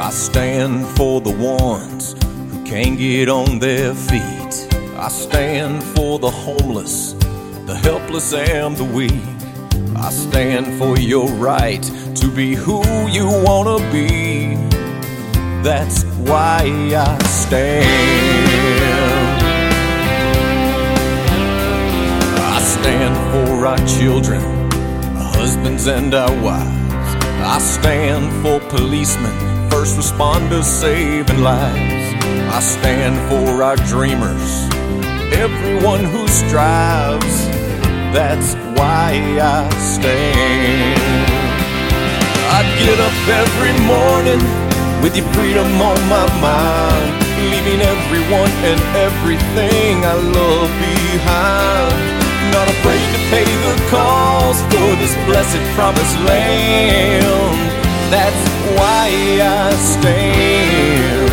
I stand for the ones who can't get on their feet. I stand for the homeless, the helpless and the weak. I stand for your right to be who you wanna be. That's why I stand. I stand for our children, our husbands and our wives. I stand for policemen, first responders saving lives. I stand for our dreamers, everyone who strives. That's why I stand. I get up every morning with your freedom on my mind, leaving everyone and everything I love behind. Not afraid to pay the cost for this blessed promised land. That's why I stand.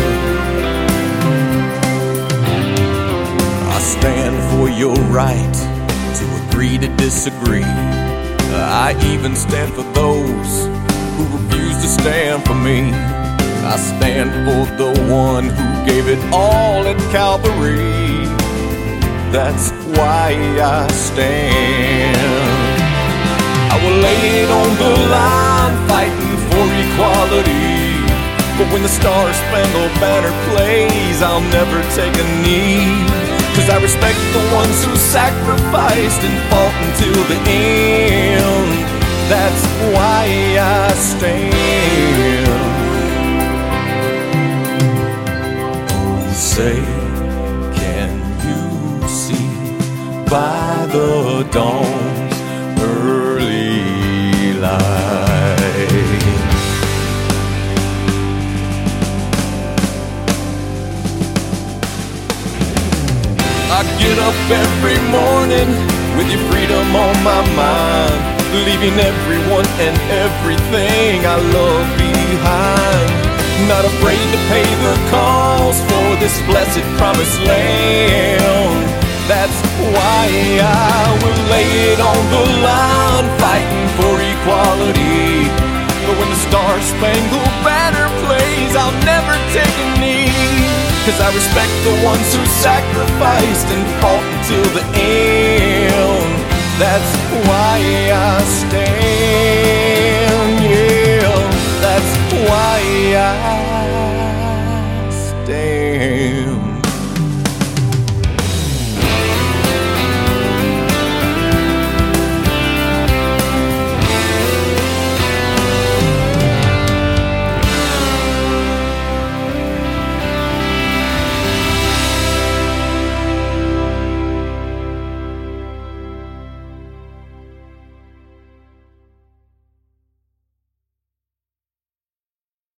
I stand for your right to agree to disagree. I even stand for those who refuse to stand for me. I stand for the one who gave it all at Calvary. That's why I stand. I will lay it on the line, fighting for equality. But when the Star-Spangled Banner plays, I'll never take a knee. 'Cause I respect the ones who sacrificed and fought until the end. That's why I stand. Say, can you see by the dawn's early light? I get up every morning with your freedom on my mind, leaving everyone and everything I love behind. Not afraid to pay the cost for this blessed promised land. That's why I will lay it on the line, fighting for equality. But when the Star-Spangled Banner plays, I'll never take a knee. 'Cause I respect the ones who sacrificed and fought until the end. That's why I stand, yeah, that's why